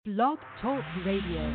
Blog Talk Radio.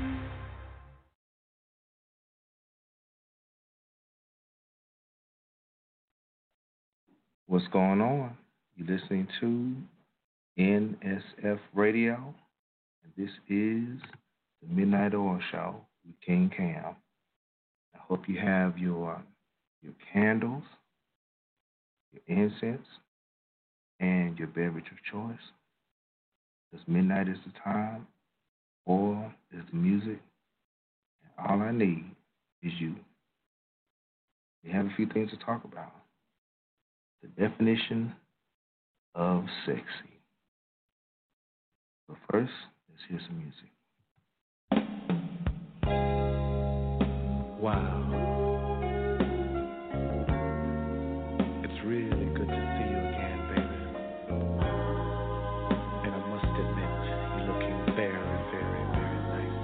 What's going on? You're listening to NSF Radio, and this is the Midnight Oil Show with King Cam. I hope you have your candles, your incense, and your beverage of choice. Because midnight is the time, oil is the music, and all I need is you. We have a few things to talk about. The definition of sexy. But first, let's hear some music. Wow. It's really good to see you again, baby. And I must admit, you're looking very, very, very nice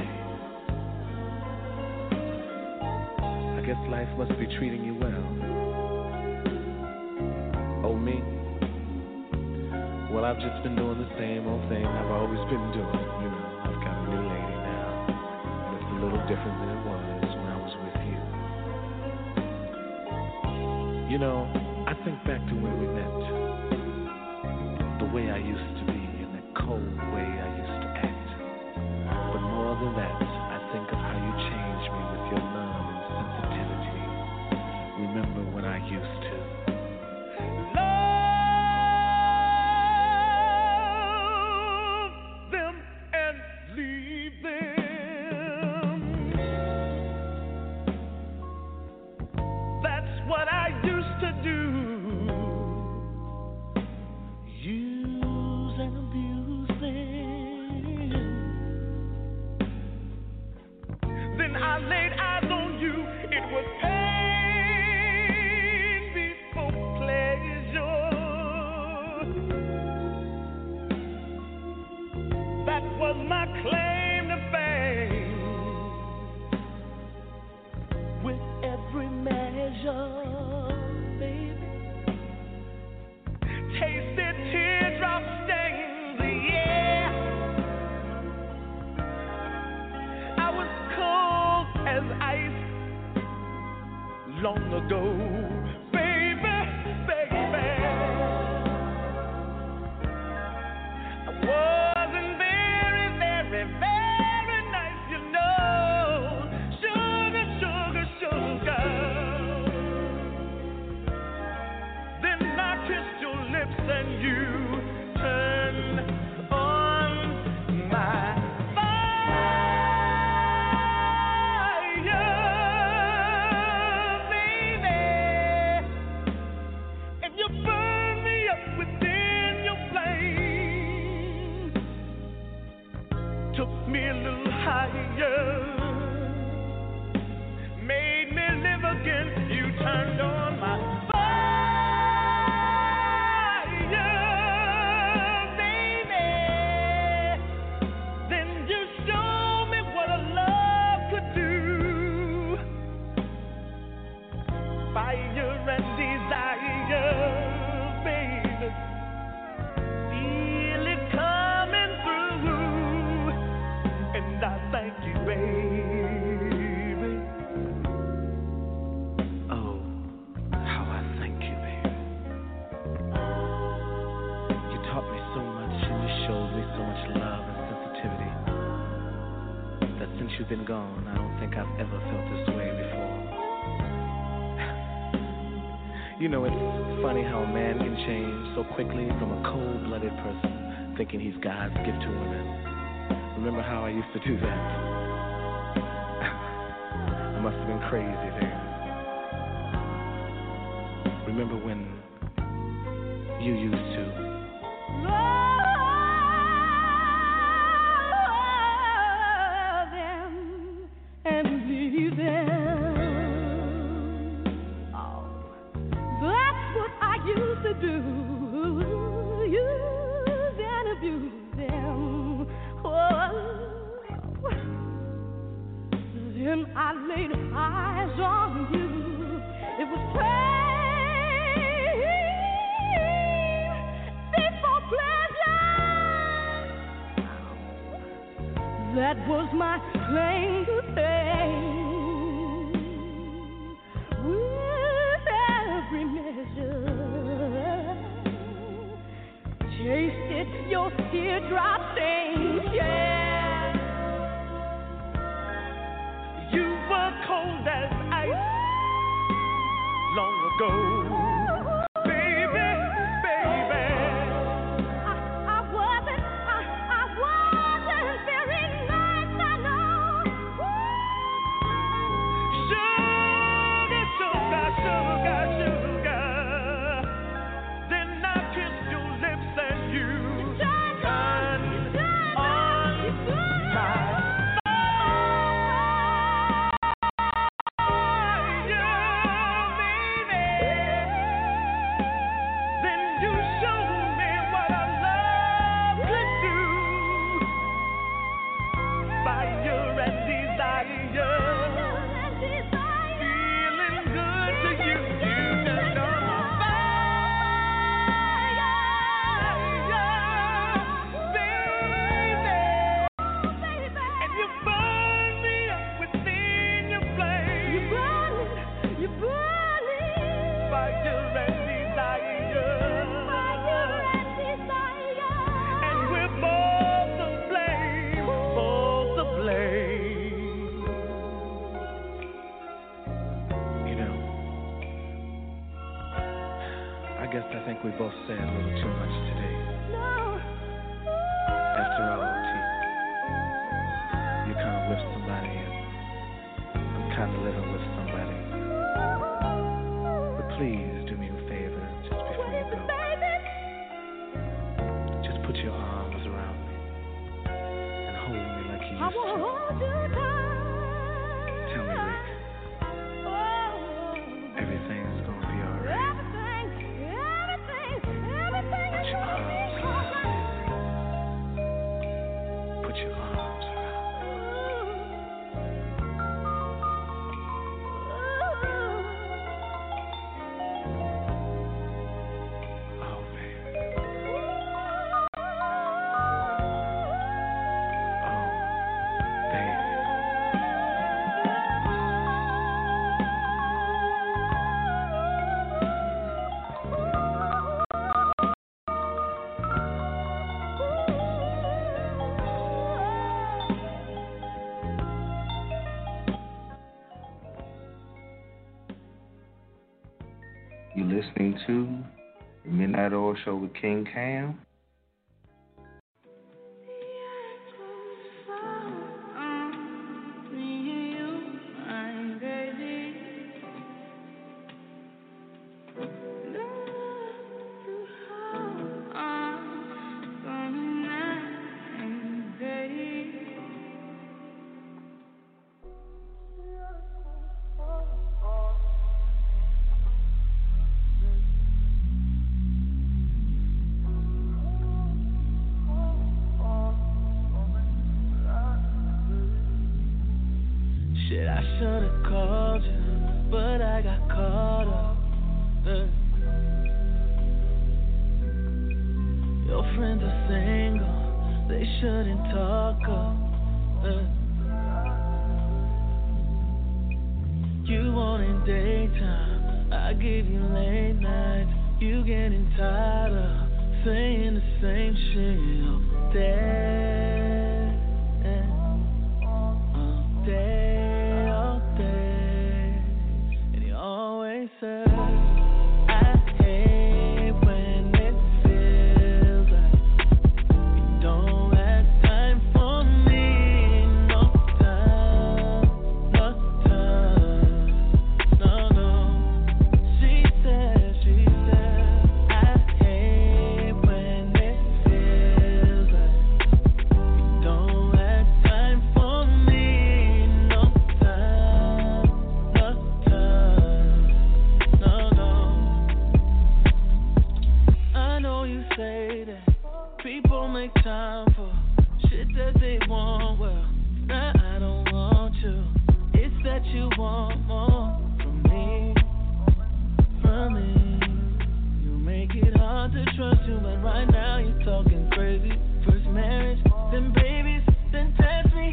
these days. I guess life must be treating you well. Oh, me? Well, I've just been doing the same old thing I've always been doing. You know, I've got a new lady now, and it's a little different than it was when I was with you. You know, I think back to when we met, the way I used to be and the cold way I used to act. But more than that, I think of how you changed me with your love and sensitivity. Remember when I used to been gone, I don't think I've ever felt this way before. You know, it's funny how a man can change so quickly from a cold-blooded person thinking he's God's gift to women. Remember how I used to do that? I must have been crazy then. Remember when you used to I laid eyes on you. It was pain before pleasure. That was my claim to fame. With every measure, tasted your teardrop stains, yeah. You were cold as ice long ago. We both said a little too much today. No. After all, T, you kind of with somebody and I'm kind of living with somebody. But please do me a favor just before you go. Just put your arms around me and hold me like you used to. Tell me, Rick, everything's gonna be all right. Put your arms around me. Oh, baby. Oh, baby. You're listening to the Midnight Oil Show with King Cam. Right now you're talking crazy. First marriage, then babies, then test me.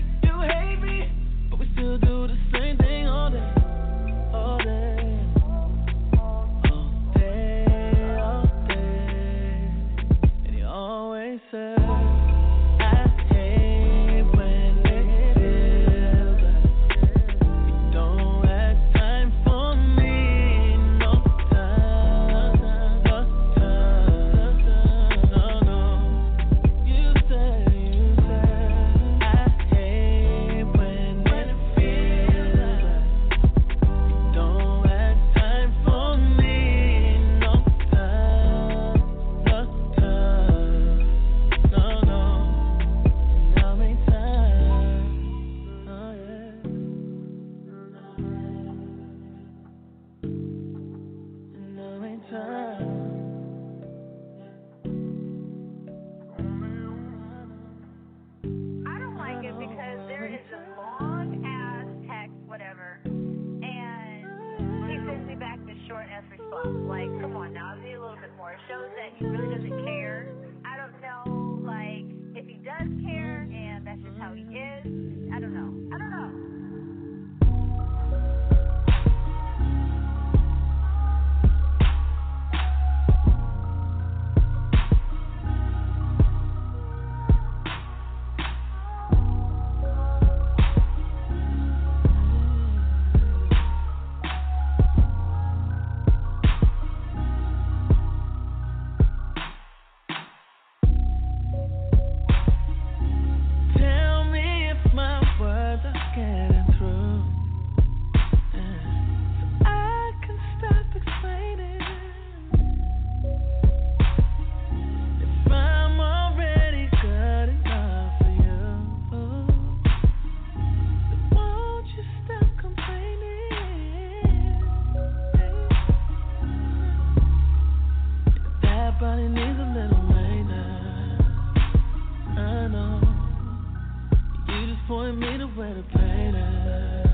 wanted me to wear the pain out.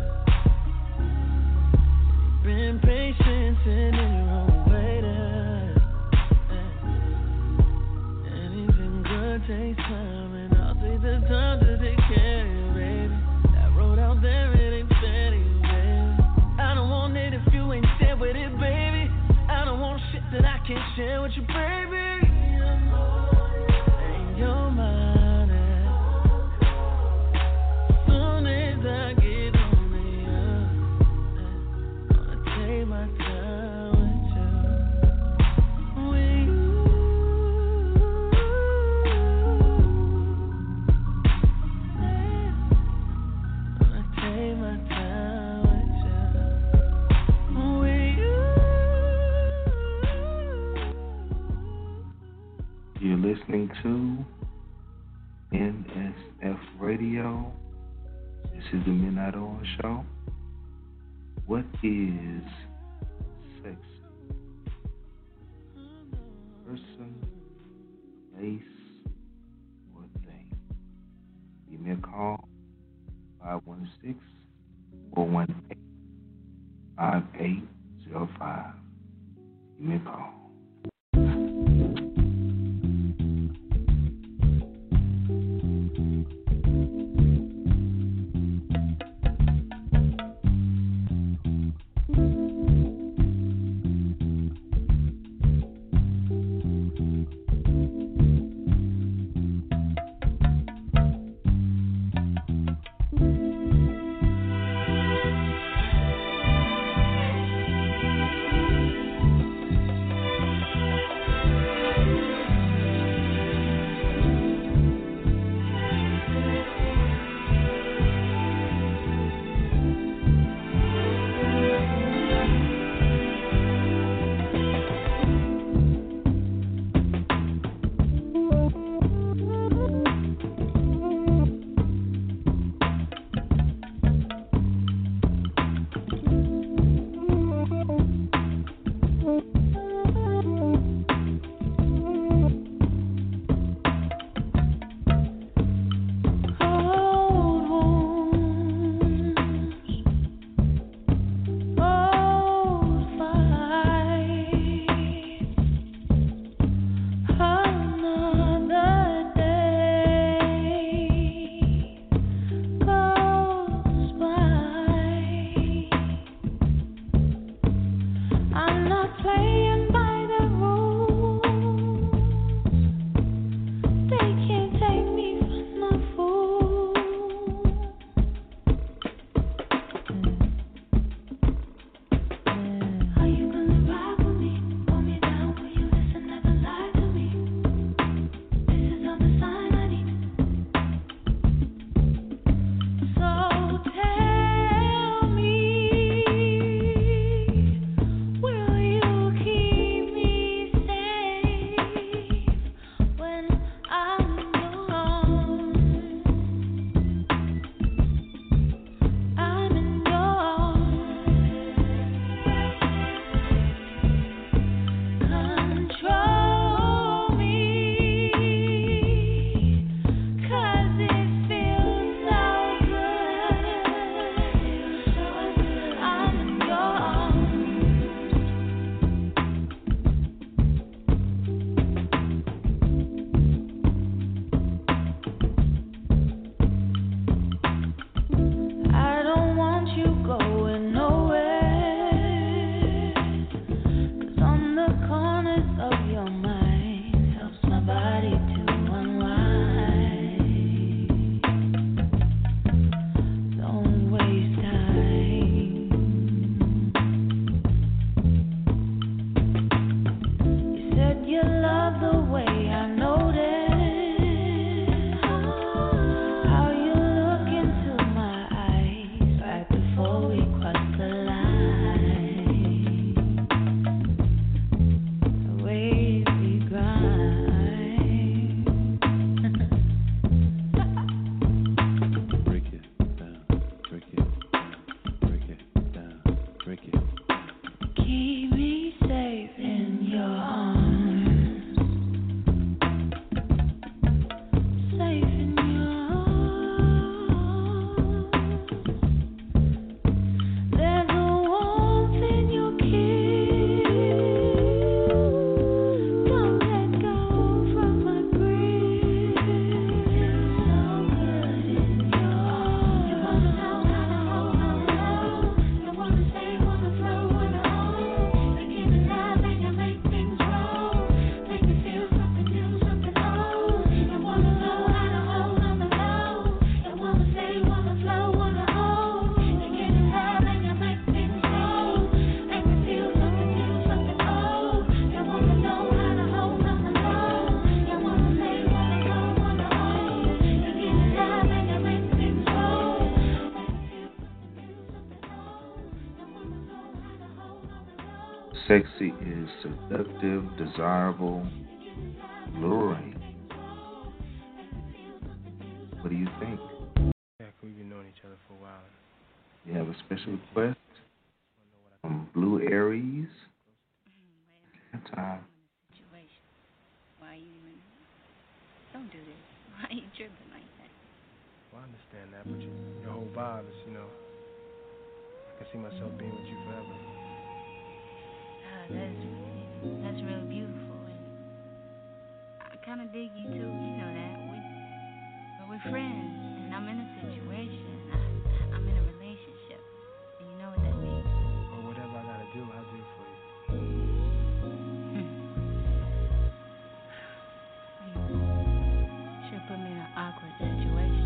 Been patient and in your own way there. Anything good takes time, and I'll take the time to take care of you, baby. That road out there, it ain't fair to you, baby. I don't want it if you ain't there with it, baby. I don't want shit that I can't share with you, baby. And you're mine. Soon as I get on the gonna take my time with you. With you. Gonna take my time with you. With you. You're listening to NSF Radio. This is the Midnight Oil Show. What is sex? Person, place, or thing? Give me a call, 516-418-5805. Give me a call. Sexy is seductive, desirable, alluring. What do you think? Yeah, we've been knowing each other for a while. You have a special request from Blue Aries. That time. Situation. Why you even? Don't do this. Why are you tripping like that? Well, I understand that, but your whole vibe is, I can see myself being with you forever. That's really beautiful, and I kind of dig you too. You know that. But we're friends, and I'm in a situation. I'm in a relationship, and you know what that means. Or whatever I gotta do, I'll do for you. Sure put me in an awkward situation.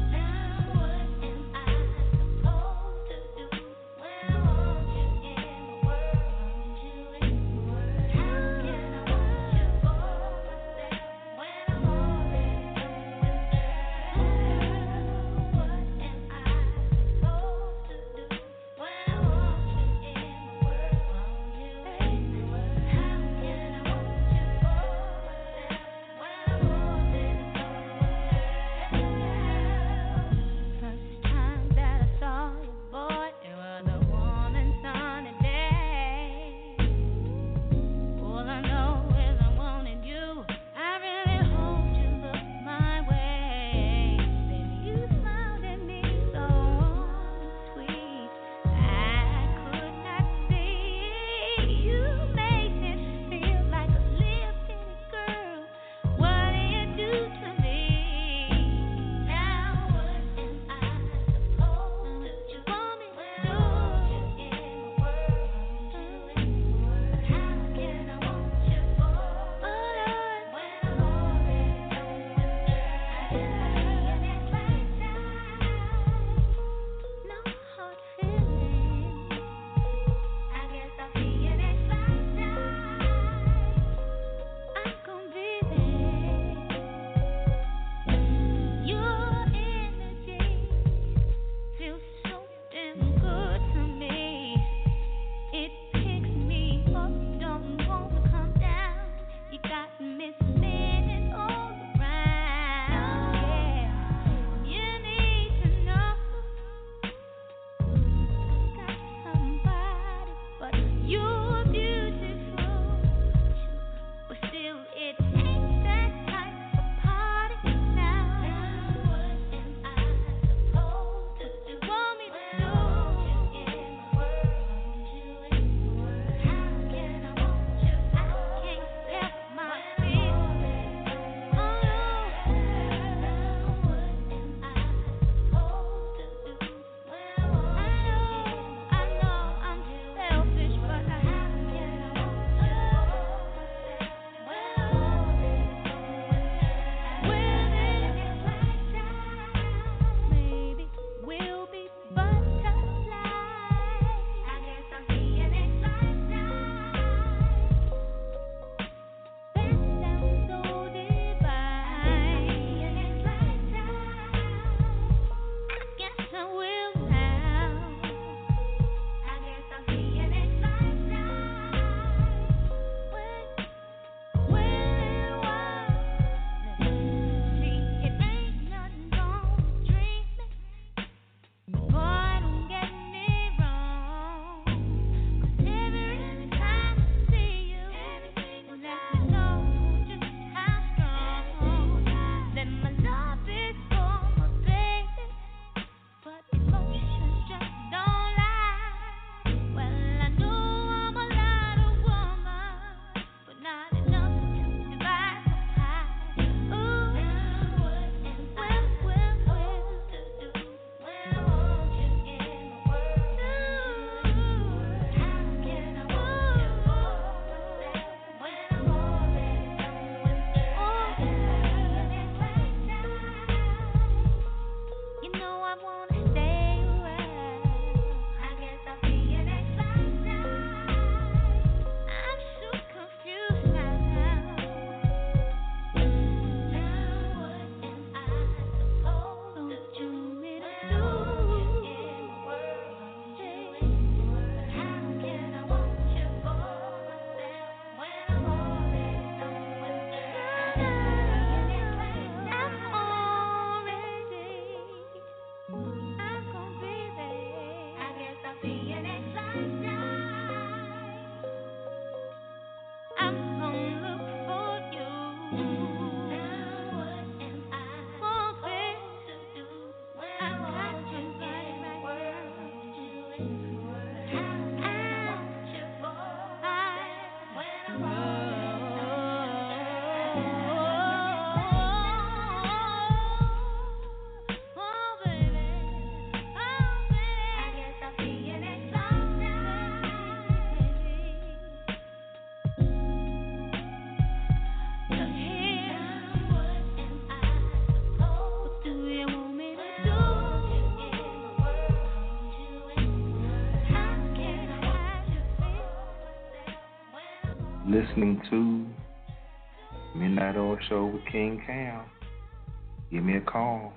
Listening to Midnight Oil Show with King Cam. Give me a call,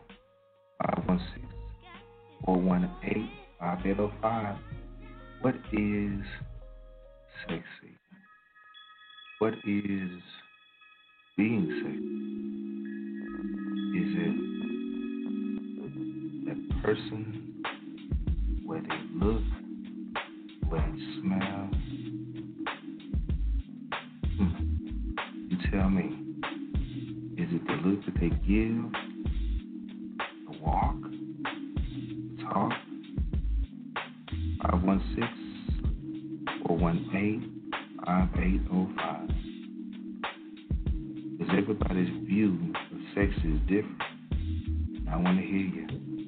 516-418-5805. What is sexy? What is being sexy? Is it that person, where they look, where they smell? You tell me. Is it the look that they give? The walk? The talk? 516-418-5805. Because everybody's view of sex is different. And I want to hear you.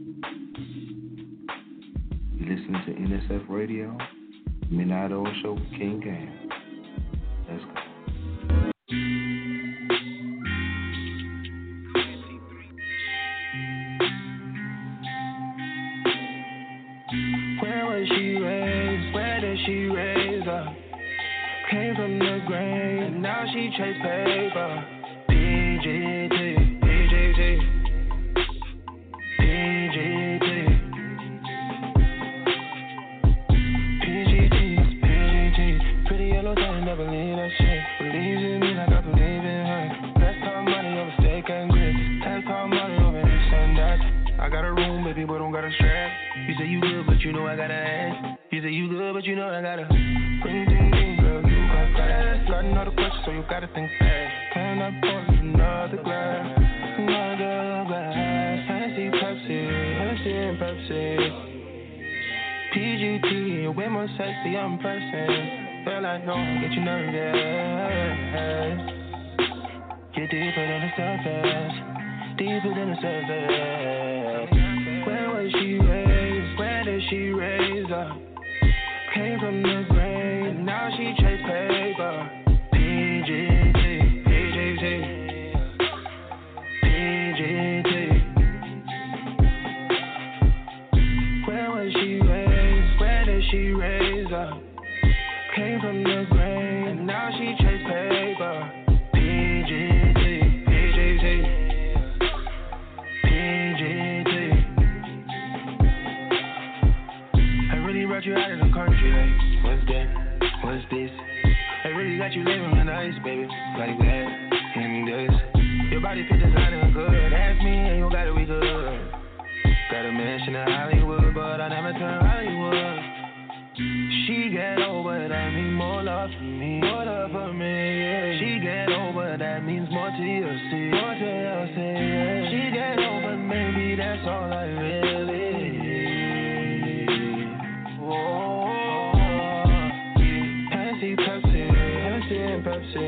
You listening to NSF Radio, Midnight Oil Show with King Cam. Let's go. Where was she raised? Where did she raise up? Came from the grave, and now she chase paper. PGT, PGT, PGT, PGT, PGT. Pretty yellow thing, never believe that shit. Believes in me like I believe in her. Let's talk money over steak and grits. Let's talk money over this and that. I got a room, baby, but don't got a strap. You say you good, but you know I gotta ask. You say you good, but you know I gotta bring things in, girl, you got fast. Got another question, so you gotta think fast. Can I pour another glass? Another glass. Fancy Pepsi, Fancy and Pepsi. PGT, way more sexy, I'm pressing. Feel like no, get you nervous. Get deeper than the surface. Deeper than the surface. Where was she raised? Where did she raise up? Came from the grave, and now she chase paper. PGT, PGT, PGT. Where was she raised? Where did she raise up? Came from the grave, and now she chase paper. PGT, PGT, PGT. I really brought you out of the country, like, what's that? What's this? I really got you living in ice, baby, like that, and this. Your body fit designer good, ask me and you gotta be good. Got a mansion in Hollywood, but I never turn Hollywood. She get over, that means more love for me, more love for me, yeah. She get over, that means more TLC, more TLC, yeah. She get over, maybe that's all I really need. Whoa, yeah. Fancy Pepsi, Fancy and Pepsi.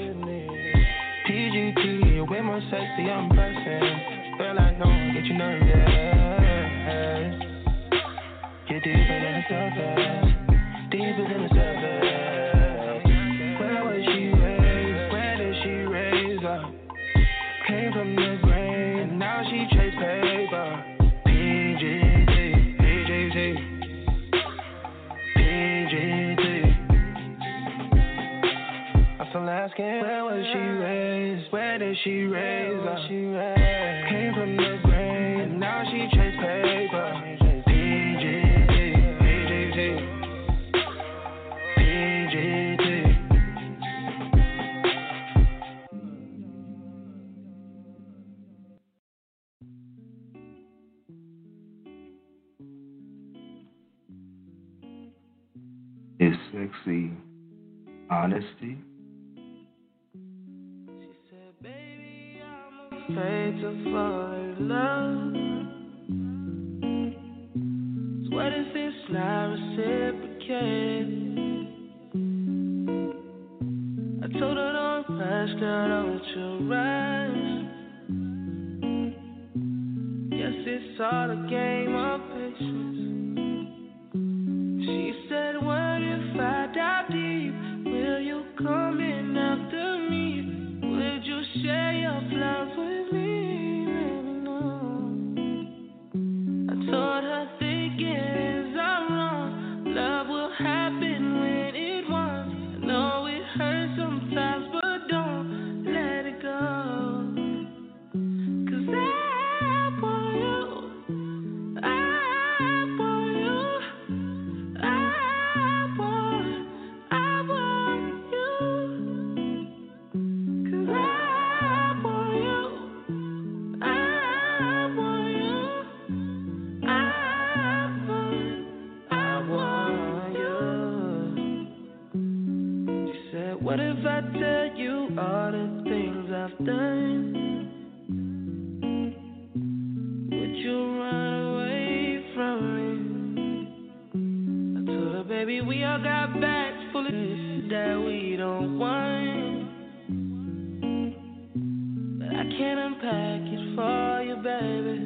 PGT, way more sexy, I'm pressing. Feel like no, get you nervous. Get deeper than the surface. Deeper than the surface. Where was she raised? Where did she raise up? Came from the grave, and now she chase paper. PGT, PGT, PGT. I'm still asking, where was she raised? Where did she raise up? Came from the grave, and now she chase paper. Is sexy honesty? She said, baby, I'm afraid to fall in love. So what if it's not reciprocated? I told her don't rush, girl, don't you rush. Guess it's all a game of patience. She said, what if I dive deep? Will you come in after me? Would you share your plans with me? No. I told her thinking is I'm wrong. Love will happen when it wants. I know it hurts so Baby, we all got bags full of shit that we don't want. But I can't unpack it for you, baby.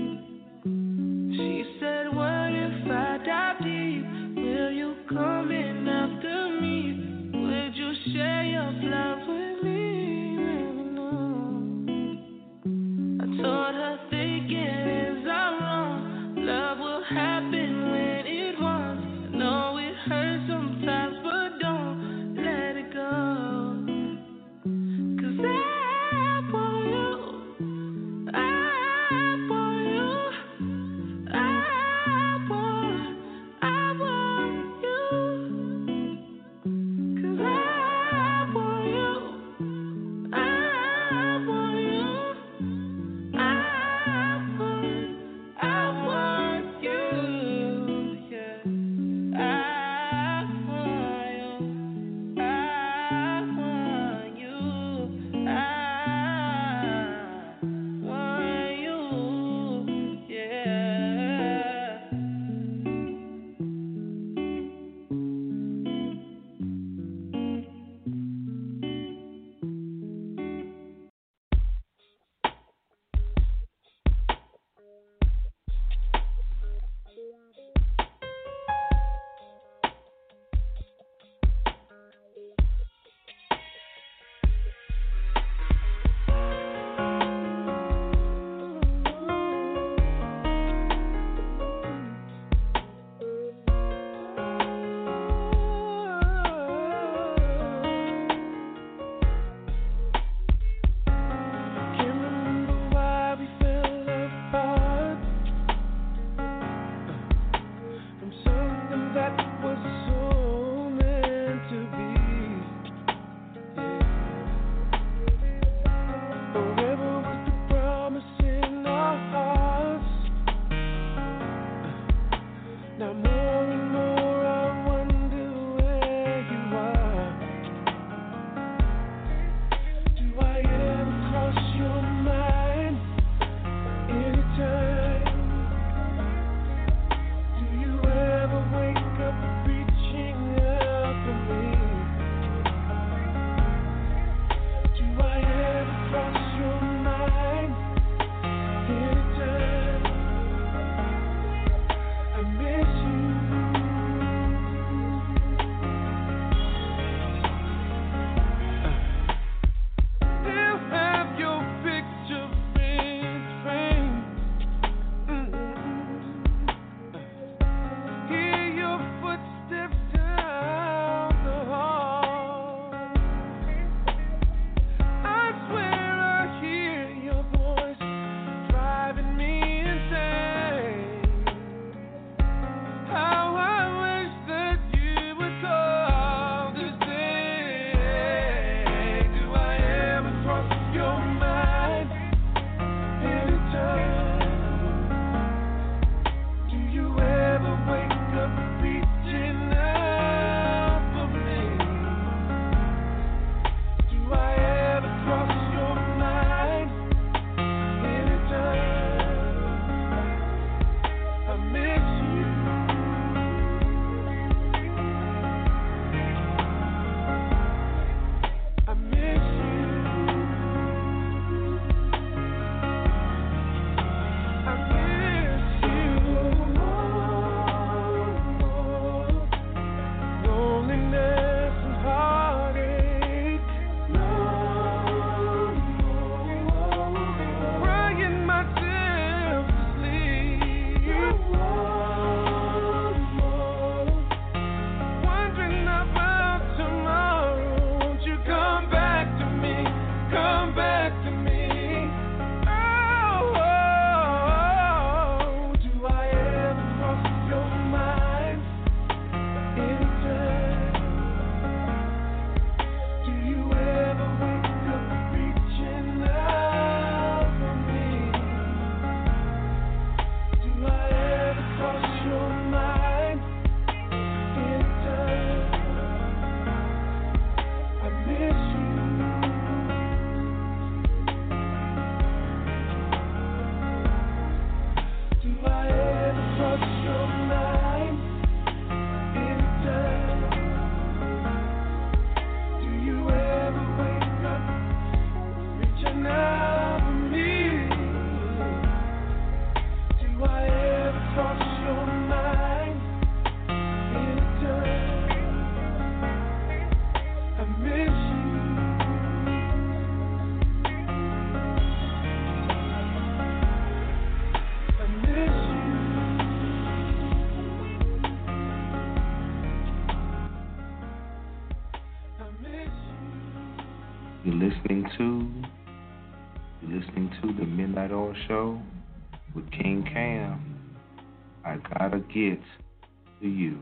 She said, what if I dive deep? Will you come in after me? Would you share your flowers with me? No. I told her thinking is all wrong. Love will happen when it wants. I know it hurts sometimes, but don't let it go. 'Cause I want you. I want you. I want you. 'Cause I want you. I want you. I want you. Yeah. I want you. I want you. I want you. Yeah. Can't remember why we fell apart from something that was so meant to be. Forever was the promise in our hearts. Now more and more I wonder where you are. Do I ever cross your mind anytime? Do you ever wake up reaching out for me? Do I ever cross your mind anytime? I miss you. You're listening to the Midnight Oil Show with King Cam. I gotta get to you.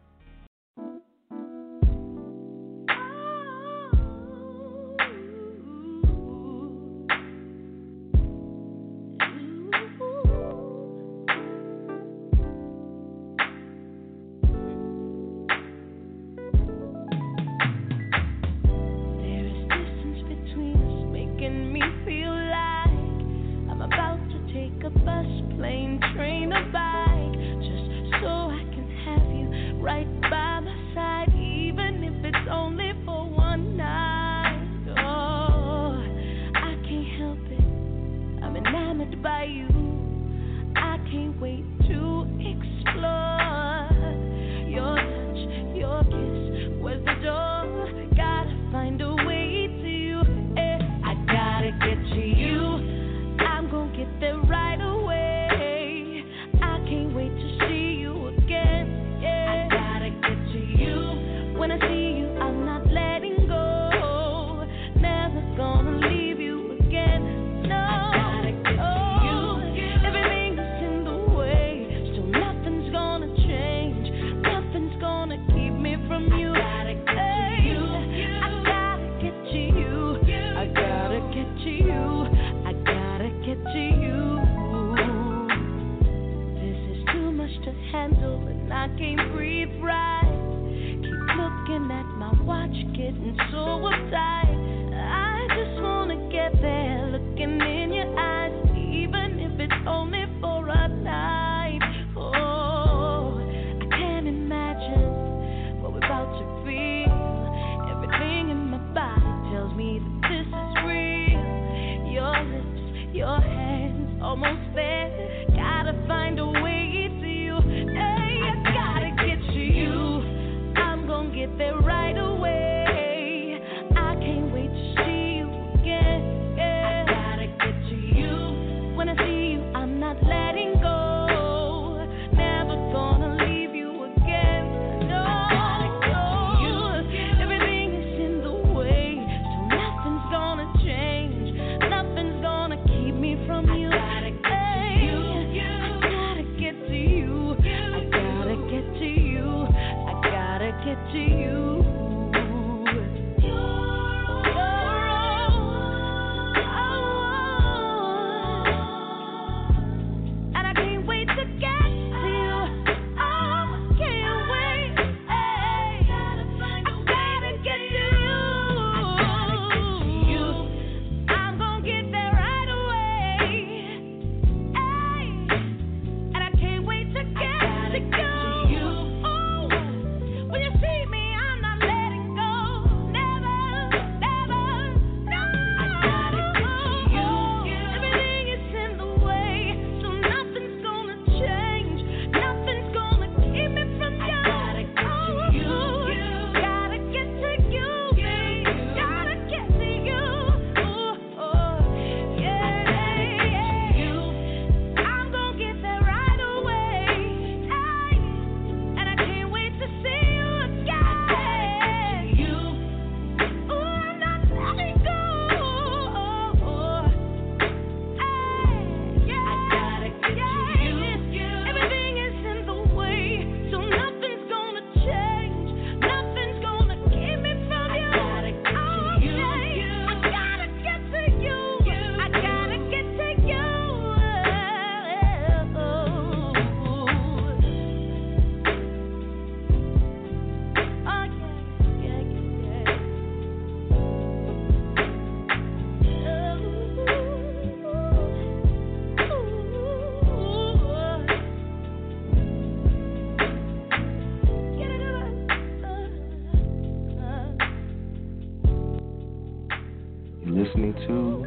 Listening to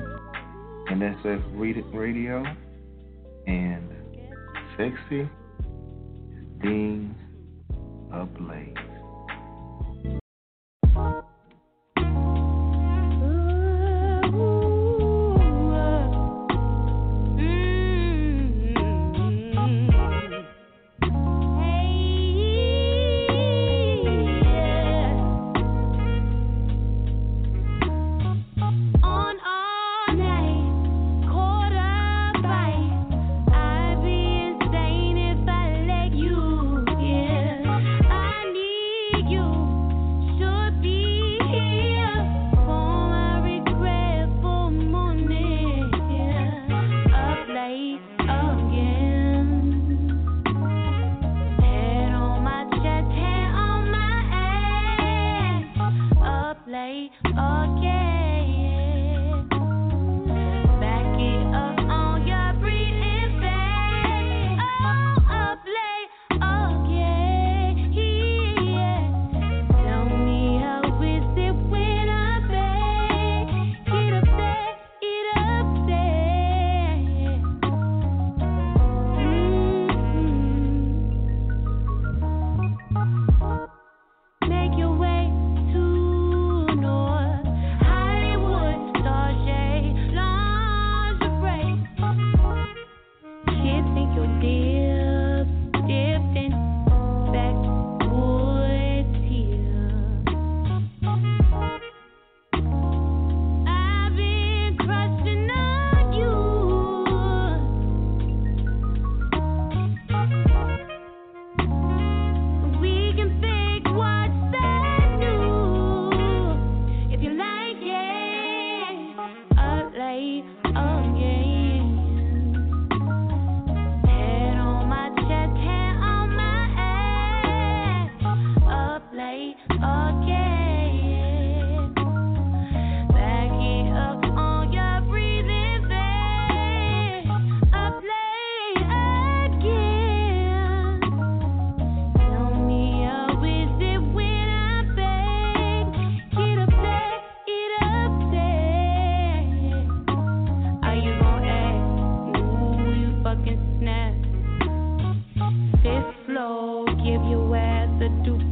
NSF Radio, and Sexy is being ablaze. Oh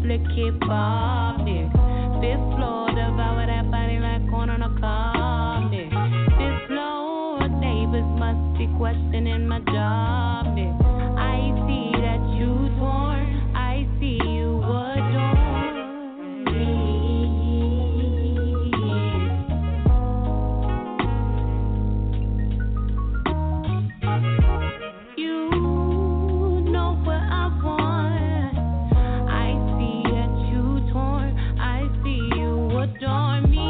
duplicate Bob, nigga. Fifth floor, devour that body like corn on a cob, nigga. Fifth floor, neighbors must be questioning my job, nigga. I see that you torn, I see you adorn me. You know what I want. I see that you torn, I see you adore me.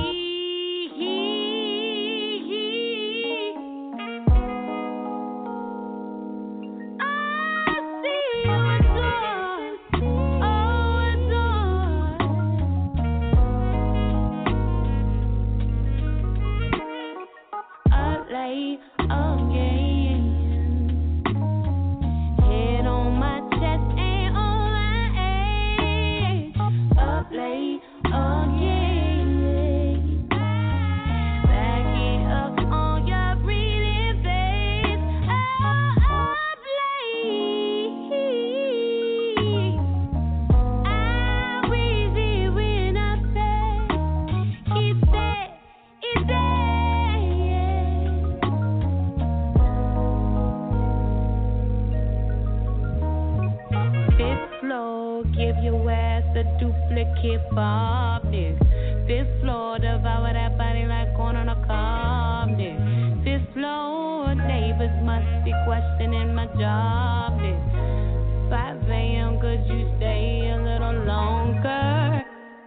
Give your ass a duplicate Bob, nigga. Fifth floor, devour that body like corn on a cob, nigga. Fifth floor, neighbors must be questioning my job, nigga. 5 a.m., could you stay a little longer?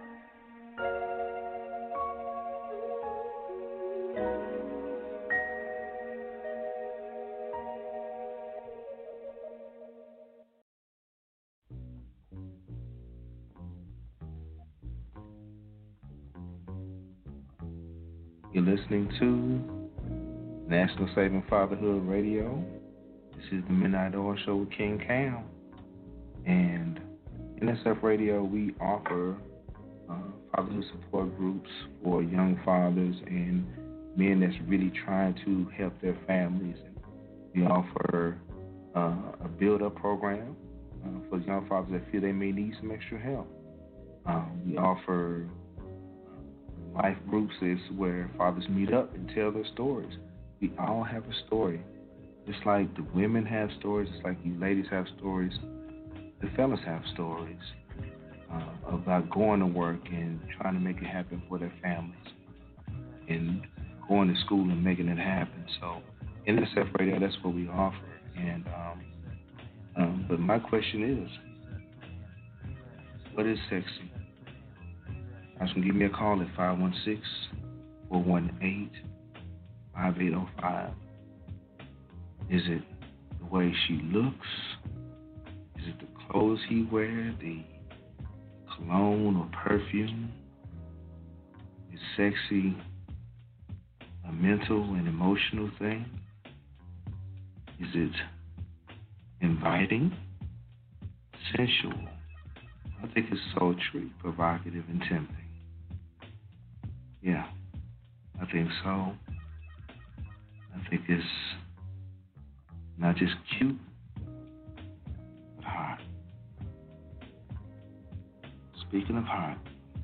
You're listening to National Saving Fatherhood Radio. This is the Midnight Oil Show with King Cam. And NSF Radio, we offer fatherhood support groups for young fathers and men that's really trying to help their families. And we offer a build-up program for young fathers that feel they may need some extra help. We offer life groups is where fathers meet up and tell their stories. We all have a story. Just like the women have stories, just like you ladies have stories, the fellas have stories about going to work and trying to make it happen for their families and going to school and making it happen. So NSF Radio, that's what we offer. And but my question is, what is sexy? You can give me a call at 516-418-5805. Is it the way she looks? Is it the clothes he wears, the cologne or perfume? Is sexy a mental and emotional thing? Is it inviting, sensual? I think it's sultry, provocative, and tempting. Yeah, I think so. I think it's not just cute, but hot. Speaking of hot,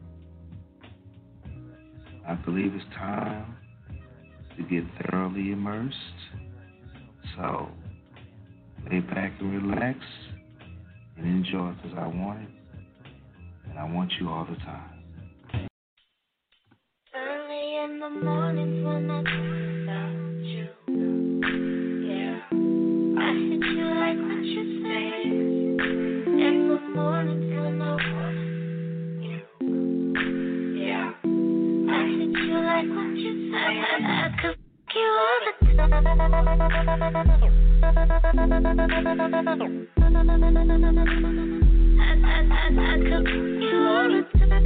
I believe it's time to get thoroughly immersed. So lay back and relax and enjoy, because I want it, and I want you all the time. In the mornings when I think about you, yeah, I hit you like what you say. In the mornings when I want you, yeah, I hit you like what you say. I could f*** you all the time. I could f*** you all the time.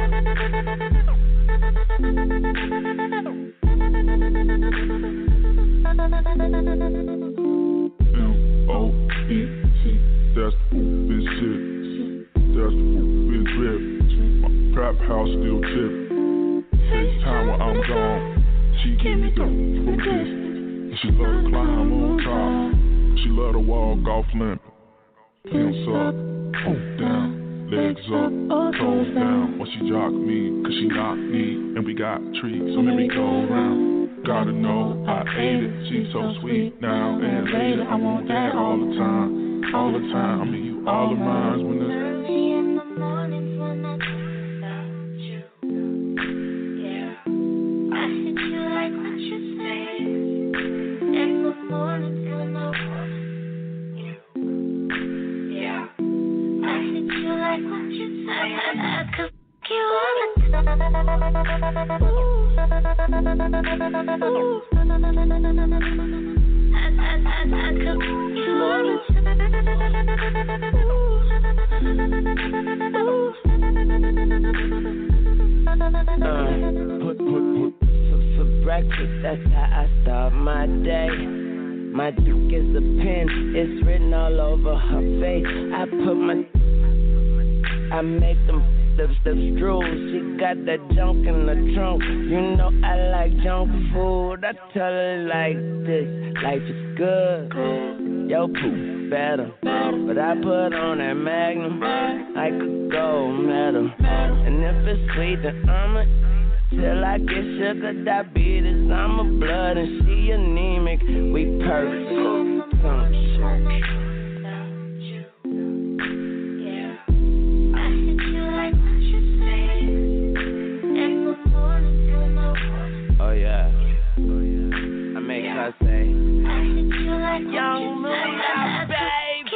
M-O-E-T, that's the bitch shit. That's the bitch rip. My trap house still tipping. Takes time when I'm gone. She keep me going from a distance. She love to climb on top. She love to walk off limp. Pimps up, down, legs up, toes down. When she jock me, cause she knocked me, and we got treats, so merry go round. Gotta know, I ate it, she's so sweet now and later. I want that all the time, all the time. I mean, you all of mine when it's early in the mornings when I think about you. Yeah, I hit you like what you say. In the mornings when I want you. Yeah, I hit you like what you say. I could you all the time. I could you all the For breakfast, that's how I start my day. My duke is a pen, it's written all over her face. I make them the strolls. She got that junk in the trunk. You know I like junk food. I tell her like this, life is good. Yo poop better, but I put on that Magnum like a gold medal. And if it's sweet, then I'ma till I get sugar diabetes. I'm a blood and she anemic. We perfect. Oh yeah. I make her say, young Moolah, baby.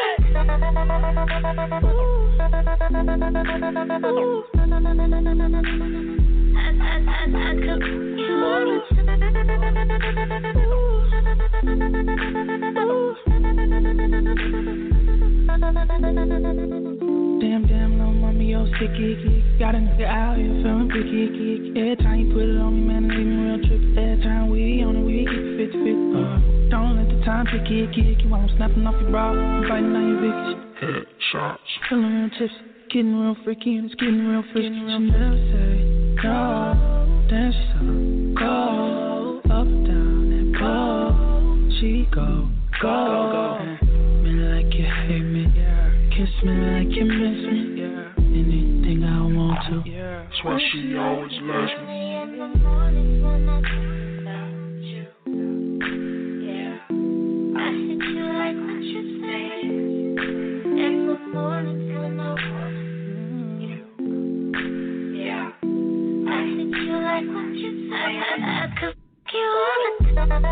Damn, little mommy, yo, sicky. Got a nigga out here feeling picky. Every time you put it on me, man, it leave me real trippy. Every time we on it, we keep it 50-50. Don't let the time pick it while I'm snapping off your bra. I'm biting on your Vicks. headshots. Feeling real tipsy, getting real freaky, and it's getting real frisky. She never say no, then she so go up and down that pole. She go. Me like you hate me, kiss me like you miss me. Anything I want to. That's why she always loves me. In the mornings when I think about you. Yeah, I hit you like what you say. In the mornings when I want you. Yeah, I hit you like what you say. I could you all the time.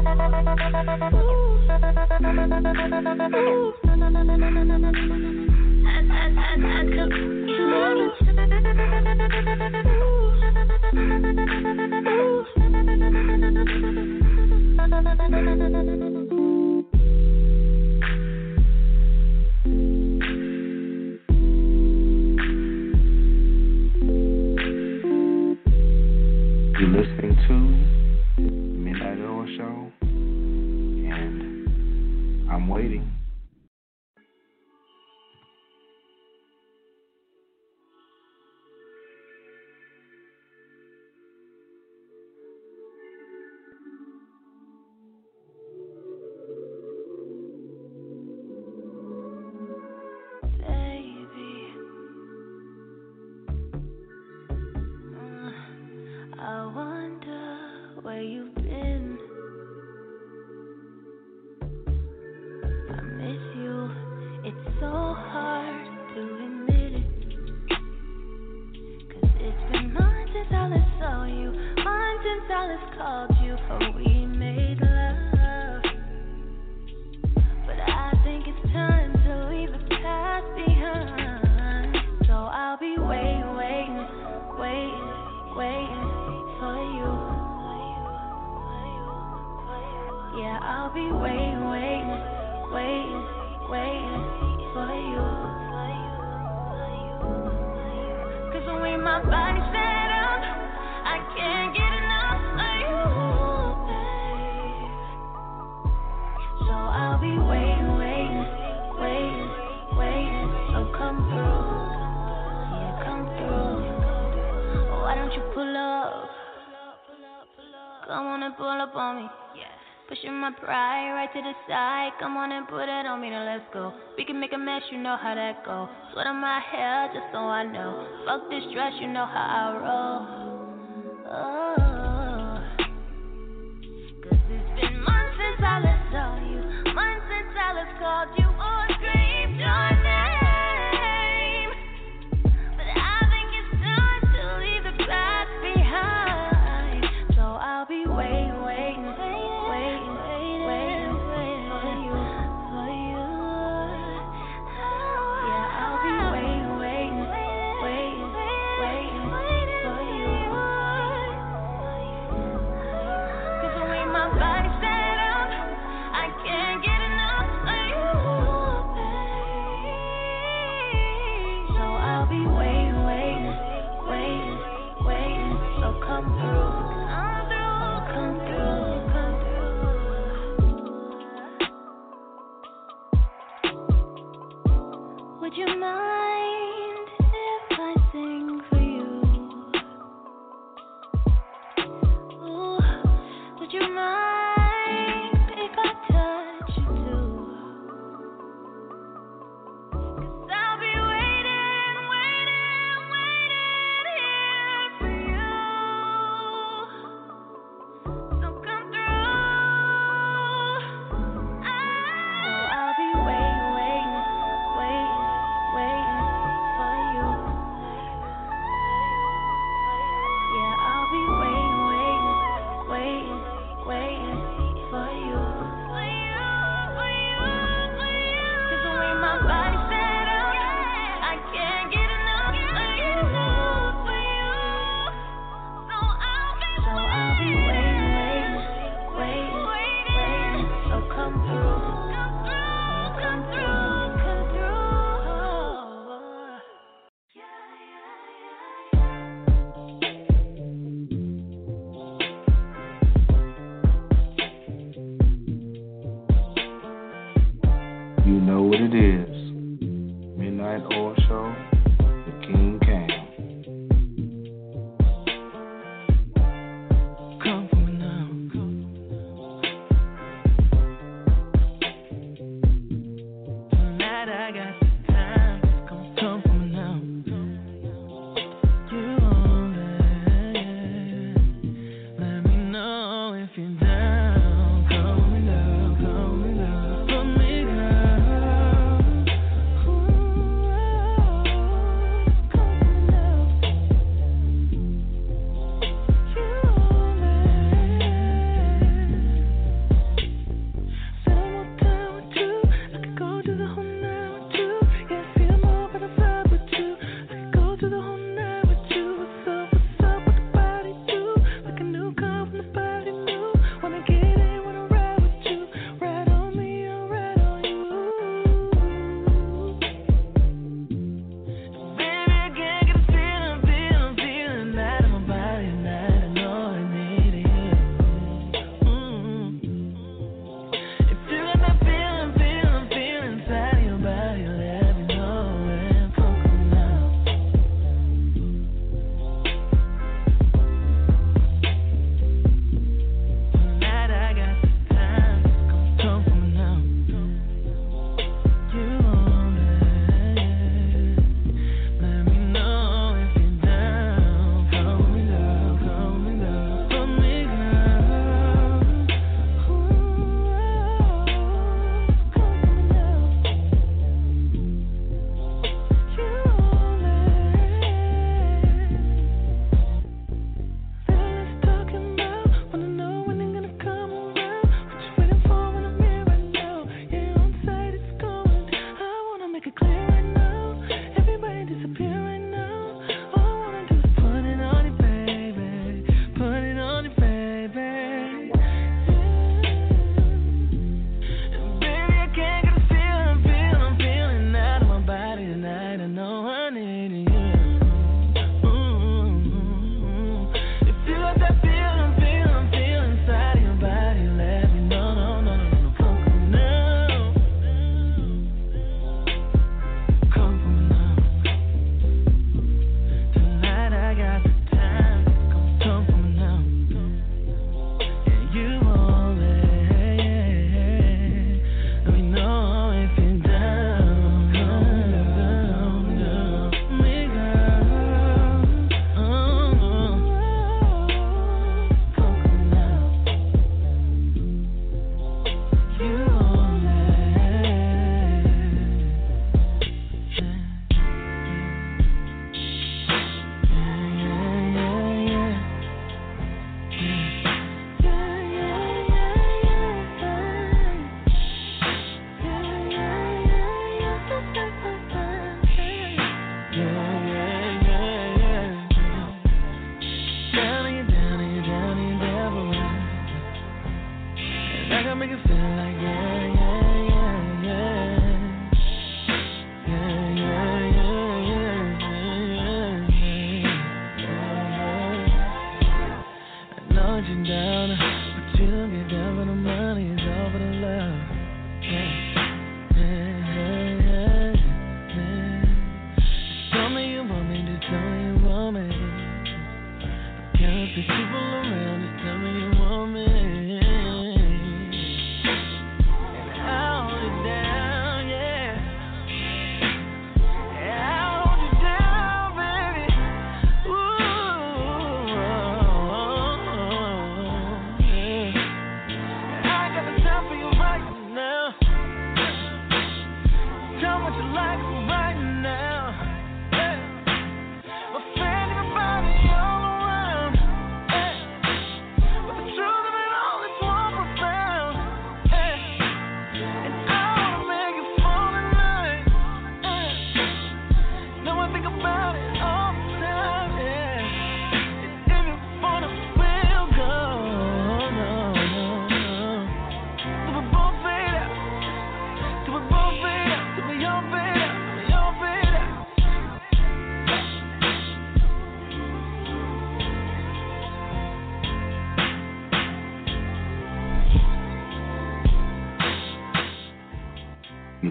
I could you all the You're listening to Midnight Oil Show, and I'm waiting. I wonder where you've been. I miss you. It's so hard to admit it. 'Cause it's been months since I last saw you, months since I last called you before we made love. But I think it's time to leave the past behind. So I'll be waiting for you. Yeah, I'll be waiting for you. 'Cause when my body's fed up, I can't get enough of you, babe. So I'll be waiting. So come through. Yeah, come through. Why don't you pull up? Come on and pull up on me. Yeah. Pushing my pride right to the side. Come on and put it on me, now let's go. We can make a mess, you know how that go. Sweat on my hair, just so I know. Fuck this dress, you know how I roll. Oh. Cause it's been months since I last saw you. Months since I last called you or screamed your name. But I think it's time to leave the past behind. So I'll be waiting for you. Yeah, I'll be waiting for you. 'Cause the way my body's set up, I can't get enough of you, babe. So I'll be waiting. So come through. Would you mind if I sing for you? Ooh, would you mind if I touch you too? 'Cause I'll be waiting here for you. So come through. So I'll be waiting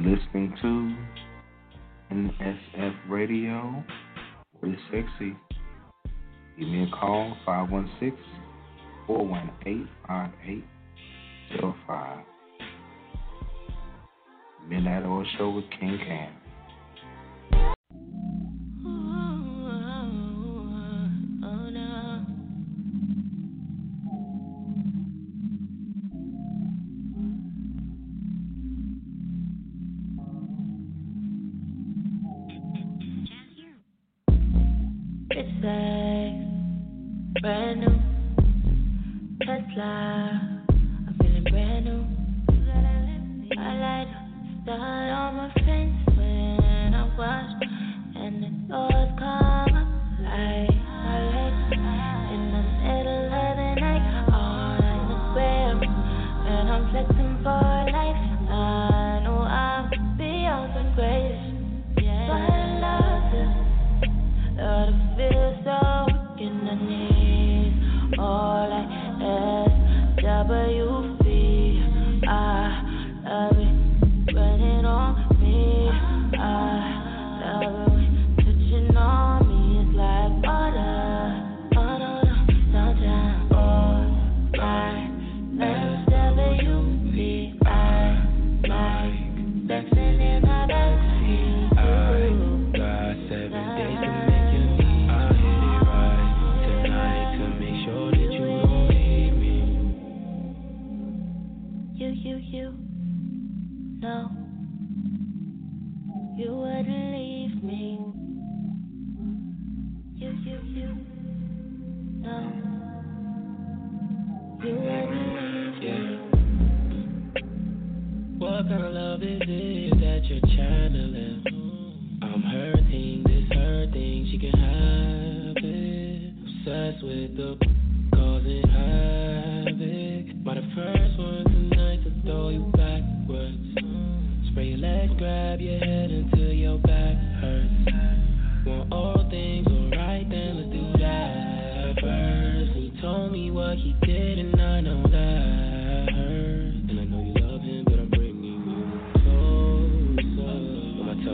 listening to NSF Radio. What is sexy? Give me a call, 516-418-5805. Midnight Oil Show with King Cam. It's like brand new Tesla. I'm feeling brand new. I light a star on my face when I watch, and the doors come up like I like in the middle of the night, all on the gram, and I'm flexing for life. I know I'll be on some grace, but I love this. Lord, it feels so weak in the knees. All like SWV. I love it when it on me. I love it when touching on me. It's like water. Oh no, no, sunshine. All right, SWV. I like flexing in my backseat. I got 7 days to make you leave. I'll hit it right tonight to make sure that you don't leave me. You, no, you wouldn't leave me. You, no, you wouldn't leave me. What kind of love is it that you're channeling? I'm hurting, this hurting, she can have it. Obsessed with the causing havoc. By the first one tonight to throw you backwards. Spray your legs, grab your head until your back hurts. Want all things alright, then let's do that first. He told me what he did and I know that hurt. And I know you love him, but I'm bringing you closer. With my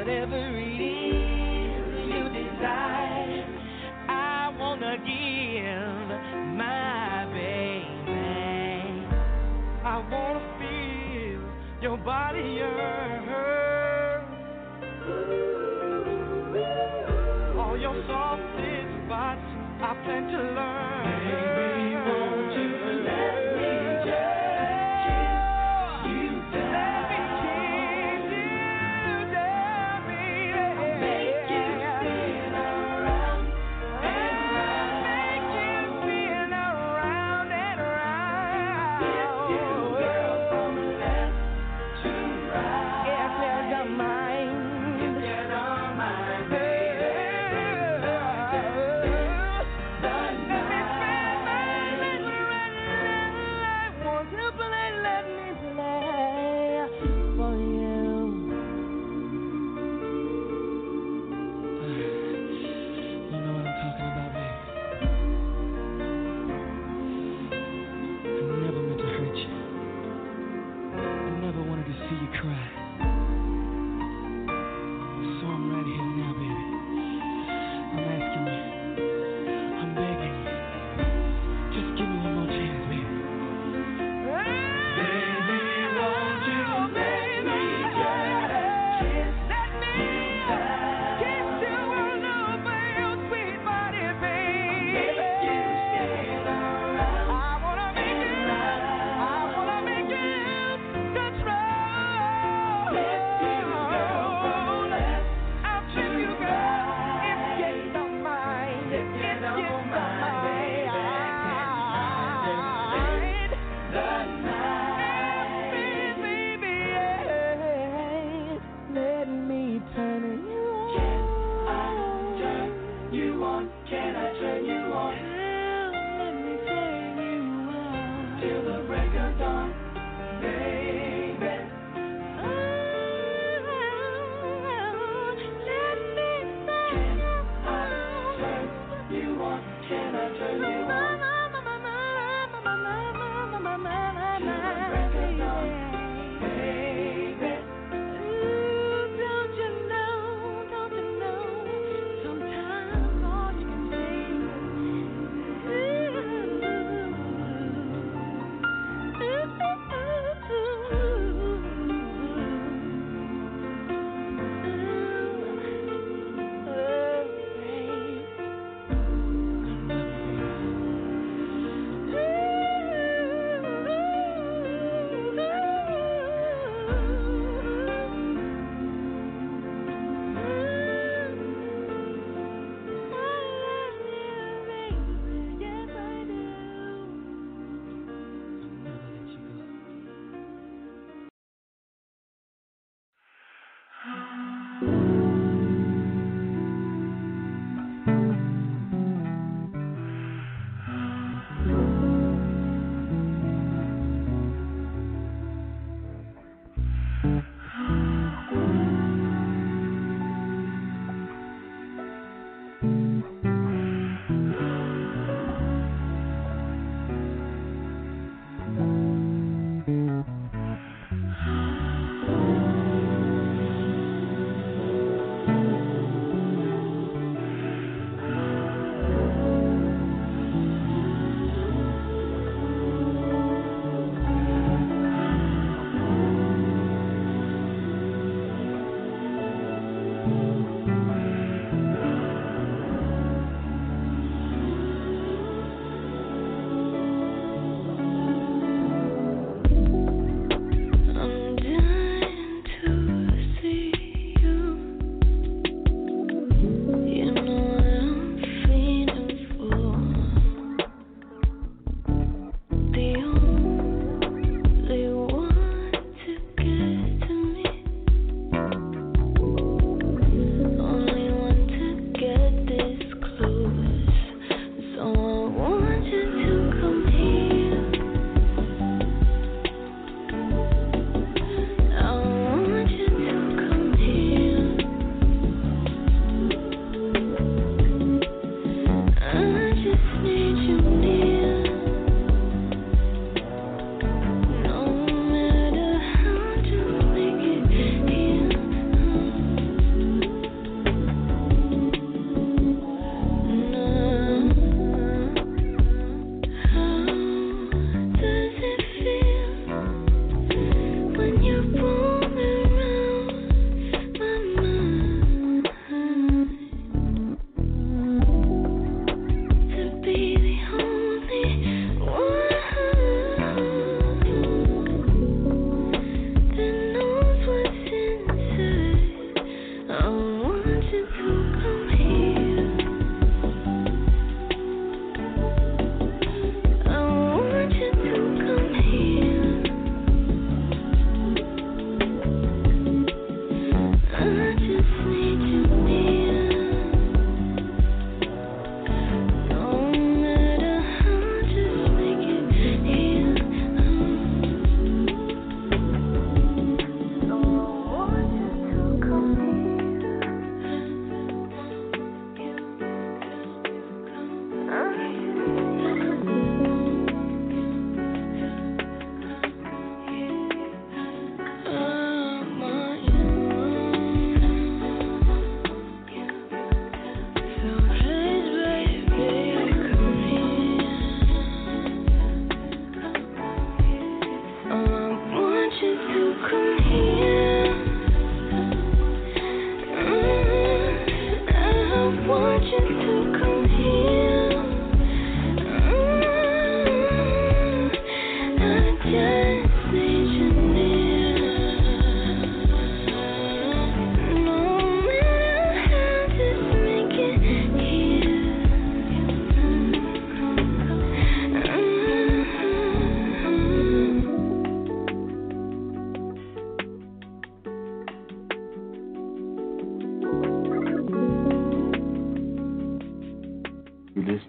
whatever it is you desire. I wanna give my baby. I wanna feel your body yearn. All your soft spots, I plan to learn. Baby, won't you let me just kiss you down? Let me kiss you down, baby. I'll make you spin around and round. Make you spin around and round. Kiss you, girl, from left to right. If you don't mind, if you don't mind, baby.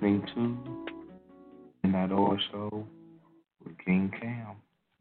listening to Midnight Oil Show with King Cam.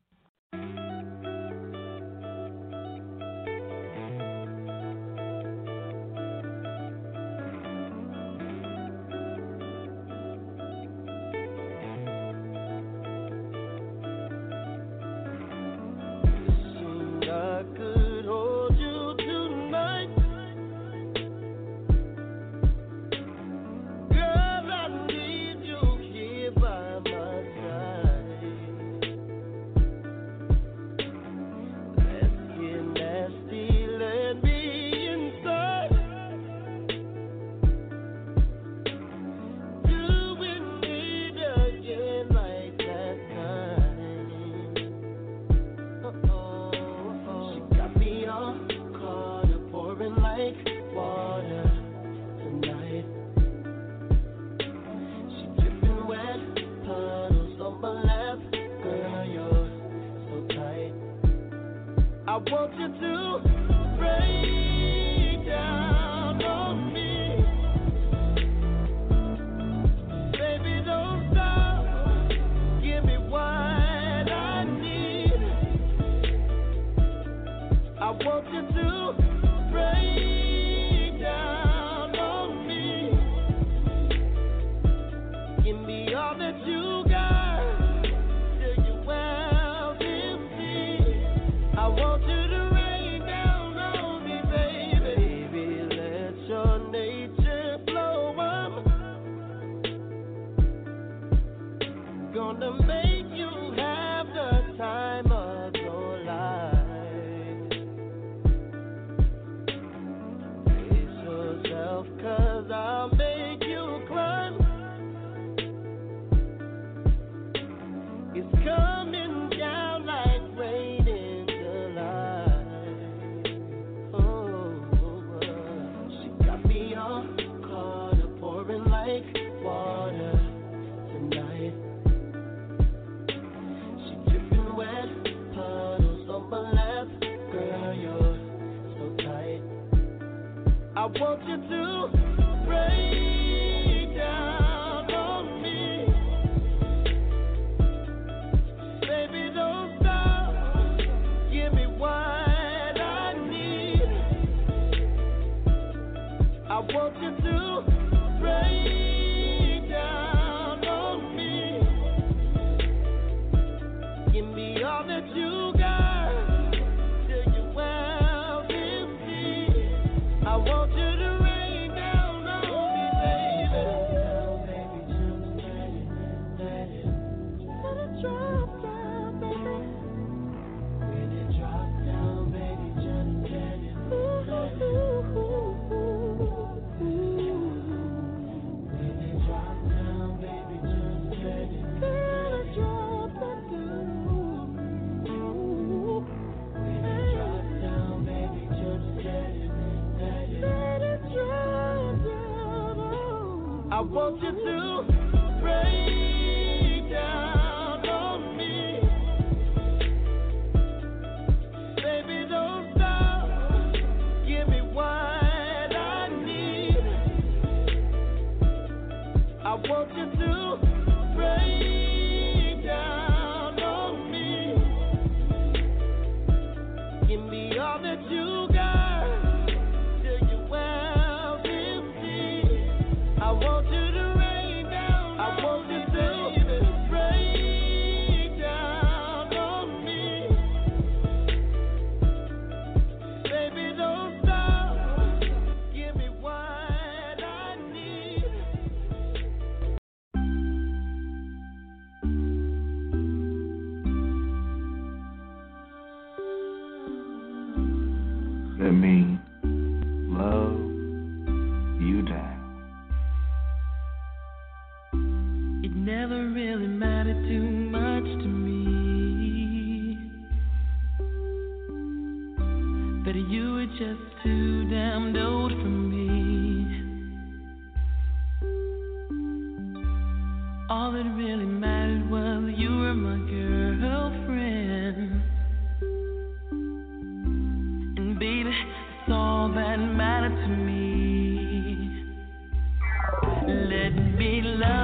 Let me love you down. It never really mattered too much to me that you were just too damned old for me. All that really mattered was you were my girlfriend. And baby, that's all that mattered to me. Let me love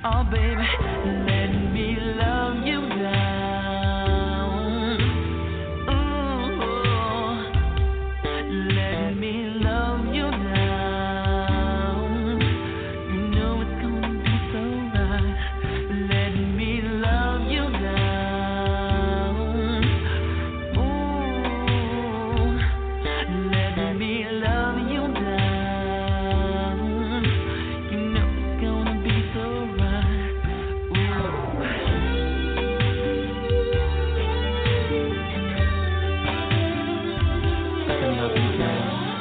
Oh, baby, let me love you down. Ooh, let me love you down. You know it's gonna be so right. Let me love you down. Ooh, let me love you down. You know it's gonna be so right. I love you down.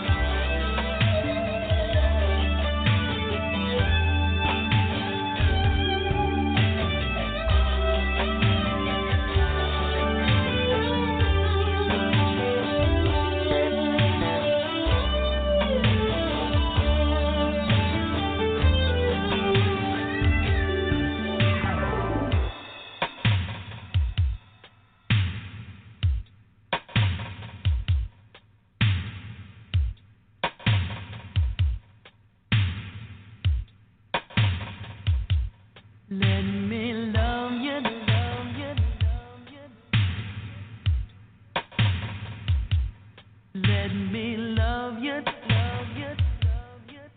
Let me love you, love you, love you. Let me love you, love you, love you.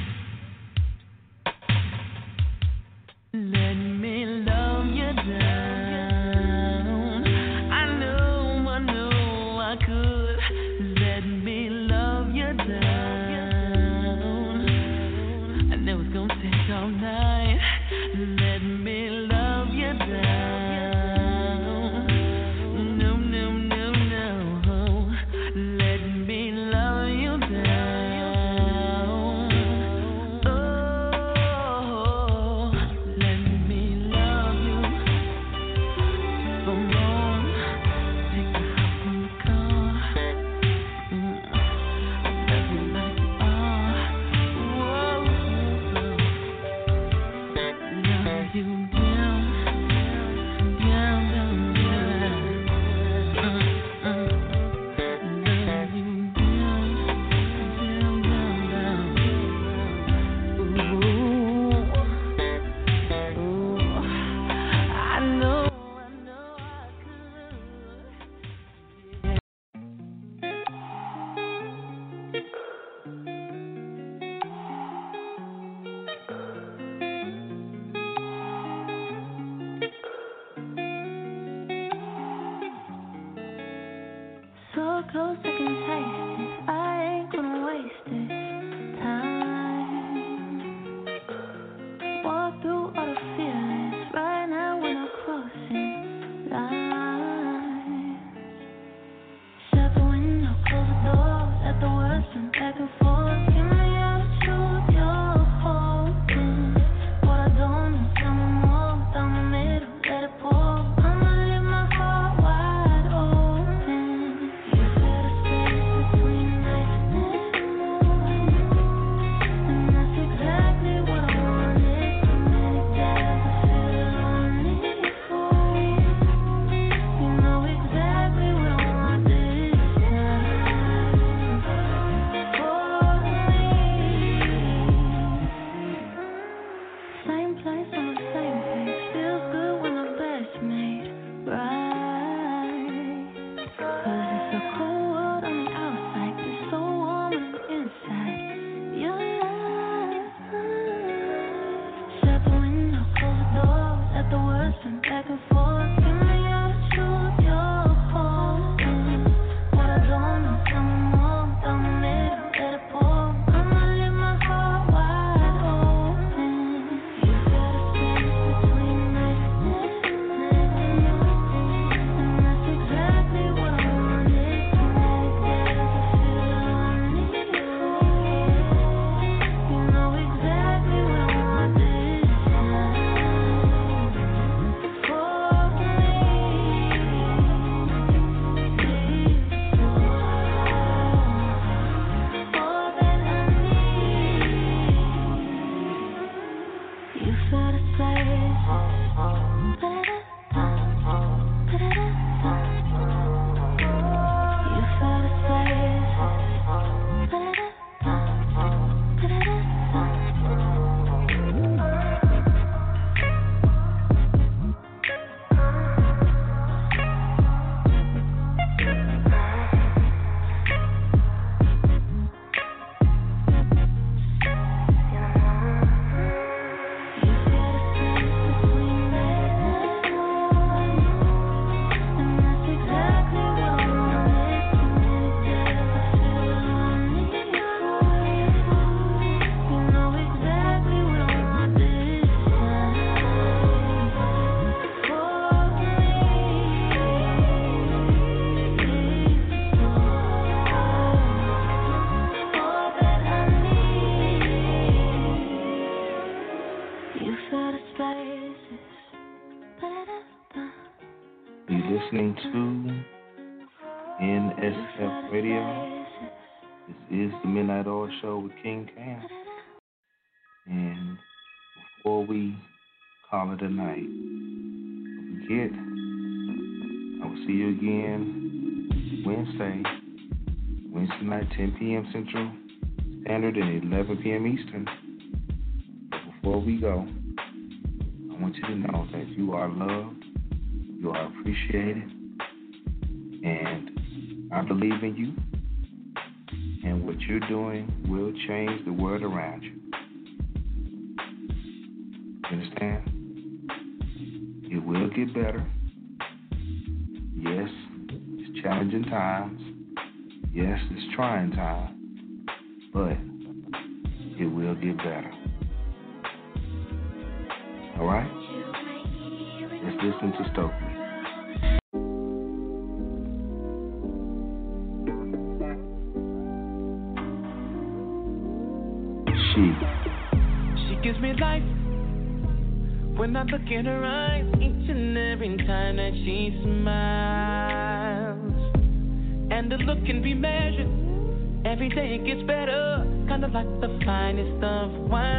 Let me love you down. I know I could. Let me love you down. I know it's gonna take all night. Let me love you down. No, no, no, no. Let me love you down. Oh, let me love you. Come on, take the hop in the car. Love you like you are. Whoa, love you down, down, down, down. Love you down, down, down, down. Ooh, I know I could. So close I can taste it. I ain't gonna waste this time. Walk through all the feelings right now when I'm crossing lines. Shut the window, close the door. Let the words run back and forth. Give me all the truth you're holding. What I don't know, tell me more. Down the middle, let it pour. I'ma leave my heart wide open. You feel the space between night and morning, and that's exactly what I wanted. So many days I feel lonely for you. You know exactly what I want this time for me. Same place on the same page. Feels good when the bed's made right. 'Cause it's a cold world on the outside, it's so warm on the inside. Your love. Shut the window, close the door, let the words run back and forth. Give me all the truth you're holding. What I don't know, tell me more. Down the middle, let it pour. I'ma leave my heart wide open. You feel the space between night and morning, and that's exactly what I wanted. So many days I feel lonely for you. You know exactly what I want this time for me. All that I need. You feel the space. You feel the space. You fill the spaces. You're listening to NSF Radio. This is the Midnight Oil Show with King Cam. And before we call it a night, don't forget, I will see you again Wednesday night, 10 p.m. Central Standard and 11 p.m. Eastern. But before we go, I want you to know that you are loved, you are appreciated, and I believe in you. And what you're doing will change the world around you. You understand? It will get better. Yes, it's challenging times. Yes, it's trying times. But it will get better. All right? Let's listen to Stokely. She gives me life when I look in her eyes, each and every time that she smiles. And the look can be measured, every day it gets better, kinda like the finest of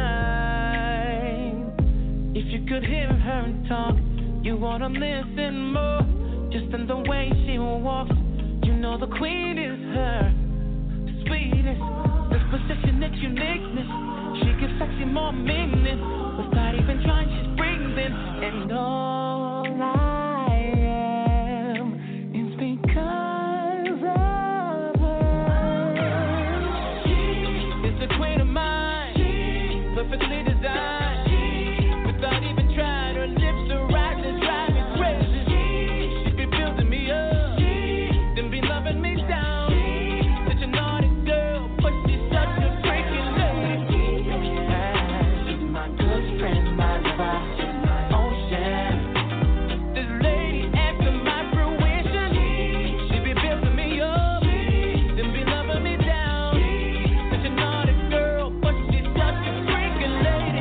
wine. If you could hear her talk, you wanna listen more. Just in the way she walks, you know the queen is her sweetest. This position, its uniqueness, she gives sexy more meaning. Without even trying, she's breathing. And all I am is because of her. She is the queen of mine, perfectly designed. Without even trying, her lips are right to drive me crazy. She be building me up, then be loving me down. Such a naughty girl, but she's such a freaking lady. She's my good friend, my lover, ocean. This lady after my fruition. She be building me up, then be loving me down. Such a naughty girl, but she's such a freaking lady.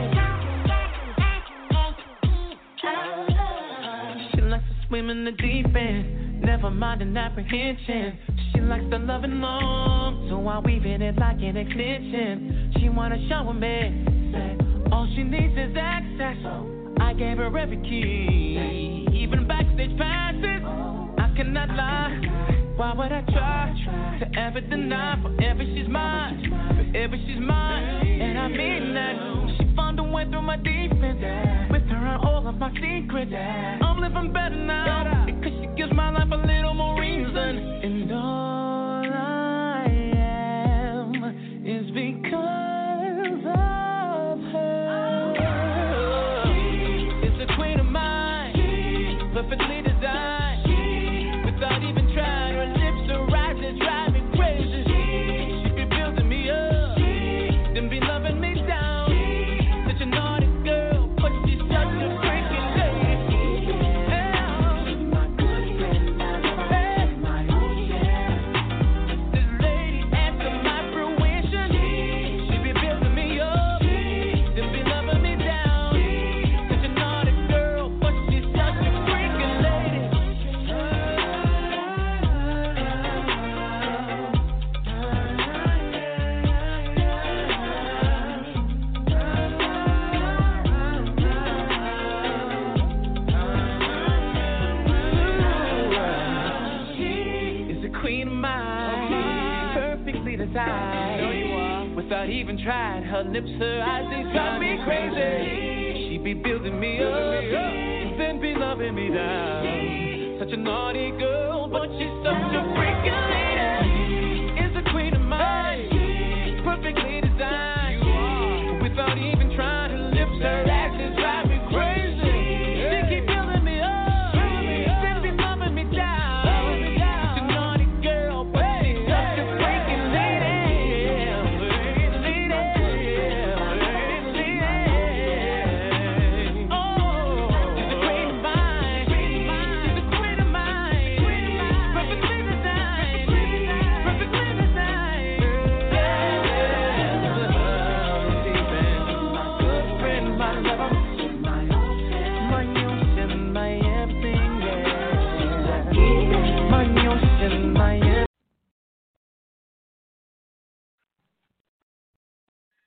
She likes to swim in the deep end, never minding apprehension. She likes to love and long, so I weave in it like an extension. She wanna show me that all she needs is access. I gave her every key, even backstage passes. I cannot lie, why would I try to ever deny? Forever she's mine, forever she's mine, and I mean that. She found a way through my defense, with her and all of my secrets. I'm living better now, because she gives my life a little more reason. And all I am is because of her. She's the queen of mine, perfectly designed. Without even trying, her lips are right to drive me crazy. She be building me up, then be loving me down. Such a naughty girl, but she's such a freaking lady. She's my good friend, my lover, my ocean. This lady after my fruition. She be building me up, then be loving me down. Such a naughty girl, but she's such a freaking lady. She is the queen of mine, perfectly designed. Without even trying, her lips, her eyes, they drive me crazy. She be building me up, then be loving me down. Such a naughty girl.